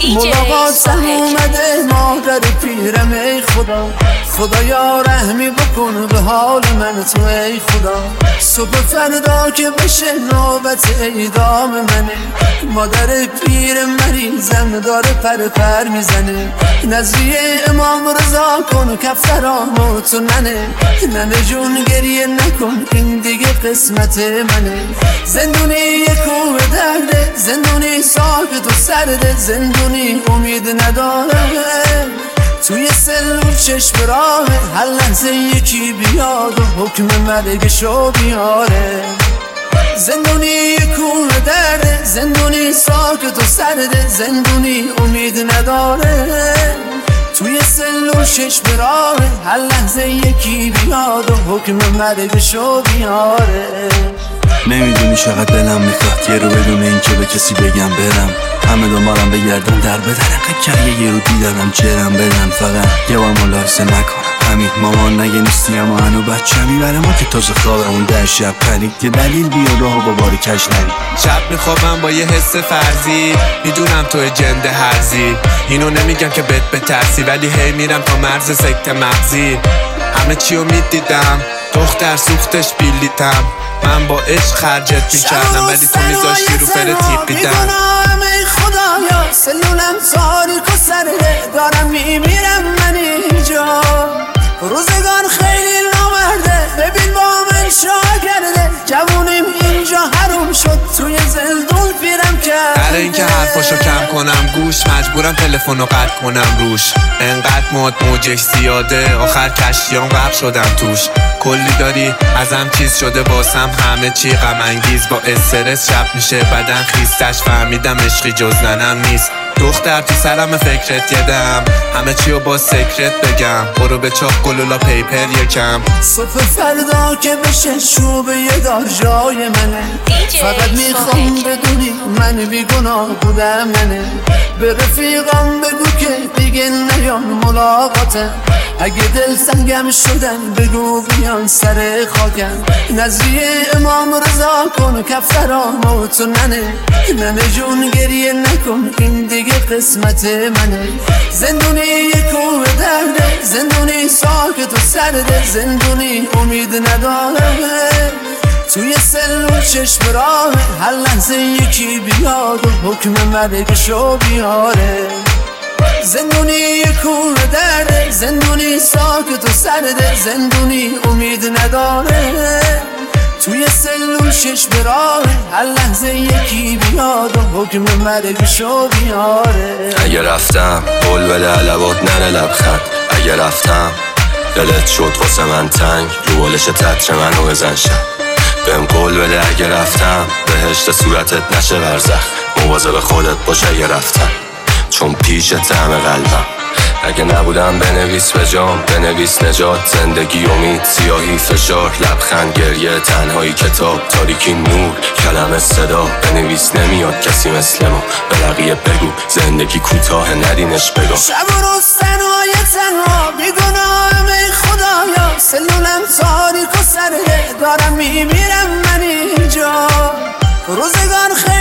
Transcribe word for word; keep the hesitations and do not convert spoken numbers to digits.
ملاقاتم اومده مادر پیرم ای خدا خدایا رحمی بکن به حال من تو ای خدا صبح فردا که بشه نوبت اعدام منه مادر پیر مریضم داره پر پر میزنه نذریه امام رضا کن کفترامو تو ننه ننه جون گریه نکن این دیگه قسمت منه زندونی یک کوه درده زندونی ساکت و سرده زندونی امید نداره توی سلول چشم راهه هر لحظه یکی بیاد و حکم مرگشو بیاره زندونی یک کوه درده زندونی ساکت و سرده زندونی امید نداره توی سلول چشم راهه هر لحظه یکی بیاد و حکم مرگشو بیاره نمیدونی چقدر دلم میخواد یه رو بدون این که به کسی بگم برم همه دنبالم بگردم در بدن قکر یه رو دیدنم چرم بدن فقط یه بار ملاحظه نکنم همین مامان نگه نیستی اما هنو بچه میبره ما که تازه خوابمون در شب پرید یه دلیل بیا راه با باری کش نرید شب میخوابم با یه حس فرضی میدونم توی جنده هرزی اینو نمیگم که بهت بترسی ولی هی میرم تا مرز سکت مغزی همه چیو میدیدم دختر سوختش بیلیتم من با عشق خرجت میکردم ولی تو میذاشتی رو فر تیقیدم ای خدایا سلولم تاریک و سرده دارم میمیرم من اینجا روزگان خیلی نامرده ببین با من چا کرده جوونیم اینجا حروم شد توی زندون پیرم کرده برای اینکه حرفاشو کم کنم گوش مجبورم تلفنو قطع کنم روش انقدر مود موجش زیاده آخر کشتیام غرق شدم توش کلی داری ازم چیز شده باسم همه چی غم انگیز با استرس شب میشه بدن خیستش فهمیدم عشقی جز ننم نیست دختر تو سرم فکرت یدم همه چیو با سکرت بگم برو به چاپ گلولا پیپر یکم صبح فردا که بشه چوب یه دار جای منه فقط میخوام بدونی من بیگناه بودم منه به رفیقم بگو که دیگه نیان ملاقاتم اگه دل سنگم شدن بگو بیان سر خاکم نذریه امام رضا کن کفترامو تو ننه ننه جون گریه نکن این دیگه قسمت منه زندونی یک کوه درده زندونی ساکت و سرده زندونی امید نداره توی سلول چشم راهه هر لحظه یکی بیاد و حکم مرگشو بیاره زندونی یک کوه درده زندونی ساکت و سرده زندونی امید نداره توی سلول چشم راهه هر لحظه یکی بیاد و حکم مرگشو بیاره اگه رفتم قول بده علبات نره لبخند اگه رفتم دلت شد واسه من تنگ رو بالش تتر منو بزن شب بهم قول بده اگه رفتم بهشت صورتت نشه برزخ مواظب خودت باش اگه رفتم چون پیش طعم قلبم اگه نبودم بنویس به جام بنویس نجات زندگی امید سیاهی فشار لبخند گریه تنهایی کتاب تاریکی نور کلمه صدا بنویس نمیاد کسی مثل ما به بقیه بگو زندگی کوتاه ندینش بگم شب و روز تنهای تنها بیگناهم ای خدایا سلولم تاریک و سرده دارم میمیرم من اینجا روزگان خیلی